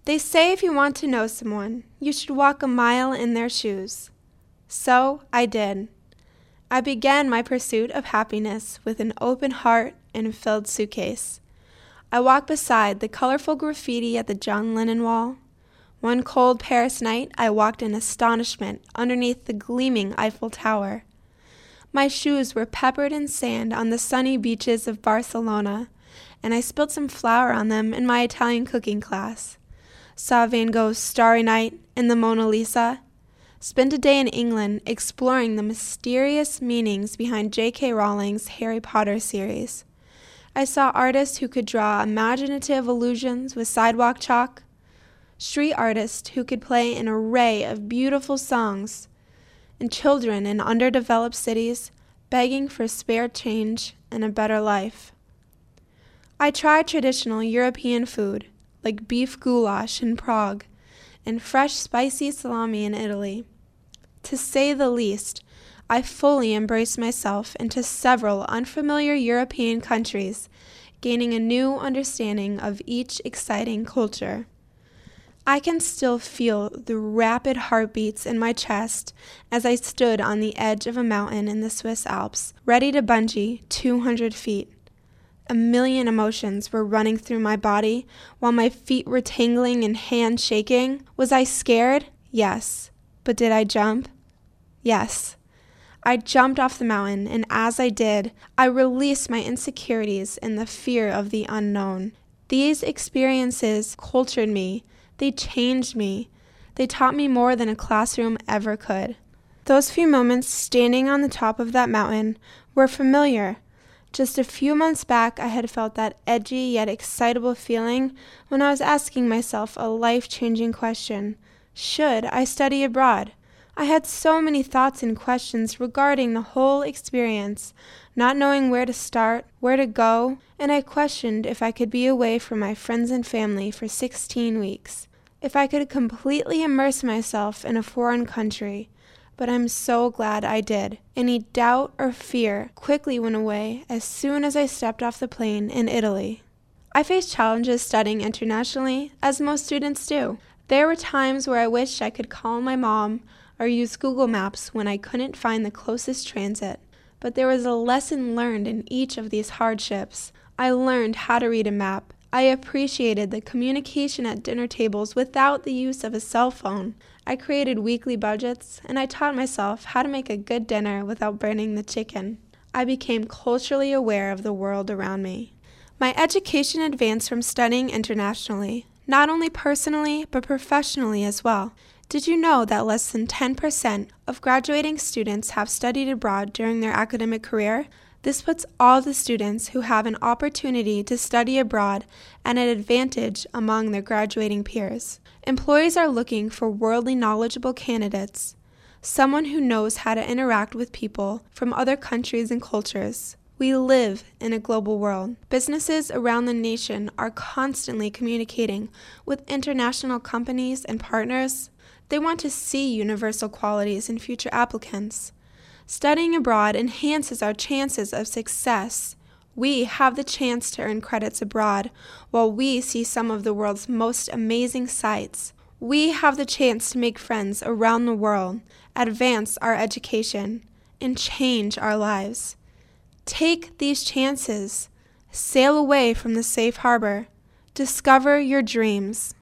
They say if you want to know someone, you should walk a mile in their shoes. So I did. I began my pursuit of happiness with an open heart and a filled suitcase. I walked beside the colorful graffiti at the John Lennon wall. One cold Paris night, I walked in astonishment underneath the gleaming Eiffel Tower. My shoes were peppered in sand on the sunny beaches of Barcelona, and I spilled some flour on them in my Italian cooking class. Saw Van Gogh's Starry Night and the Mona Lisa. Spent a day in England exploring the mysterious meanings behind J.K. Rowling's Harry Potter series. I saw artists who could draw imaginative illusions with sidewalk chalk, street artists who could play an array of beautiful songs, and children in underdeveloped cities begging for spare change and a better life. I tried traditional European food, like beef goulash in Prague, and fresh spicy salami in Italy. To say the least, I fully embraced myself into several unfamiliar European countries, gaining a new understanding of each exciting culture. I can still feel the rapid heartbeats in my chest as I stood on the edge of a mountain in the Swiss Alps, ready to bungee 200 feet. A million emotions were running through my body while my feet were tingling and hands shaking. Was I scared? Yes. But did I jump? Yes. I jumped off the mountain, and as I did, I released my insecurities and the fear of the unknown. These experiences cultured me. They changed me. They taught me more than a classroom ever could. Those few moments standing on the top of that mountain were familiar. Just a few months back, I had felt that edgy yet excitable feeling when I was asking myself a life-changing question. Should I study abroad? I had so many thoughts and questions regarding the whole experience, not knowing where to start, where to go, and I questioned if I could be away from my friends and family for 16 weeks, if I could completely immerse myself in a foreign country. But I'm so glad I did. Any doubt or fear quickly went away as soon as I stepped off the plane in Italy. I faced challenges studying internationally, as most students do. There were times where I wished I could call my mom or use Google Maps when I couldn't find the closest transit. But there was a lesson learned in each of these hardships. I learned how to read a map. I appreciated the communication at dinner tables without the use of a cell phone. I created weekly budgets, and I taught myself how to make a good dinner without burning the chicken. I became culturally aware of the world around me. My education advanced from studying internationally, not only personally, but professionally as well. Did you know that less than 10% of graduating students have studied abroad during their academic career? This puts all the students who have an opportunity to study abroad at an advantage among their graduating peers. Employers are looking for worldly knowledgeable candidates, someone who knows how to interact with people from other countries and cultures. We live in a global world. Businesses around the nation are constantly communicating with international companies and partners. They want to see universal qualities in future applicants. Studying abroad enhances our chances of success. We have the chance to earn credits abroad while we see some of the world's most amazing sights. We have the chance to make friends around the world, advance our education, and change our lives. Take these chances. Sail away from the safe harbor. Discover your dreams.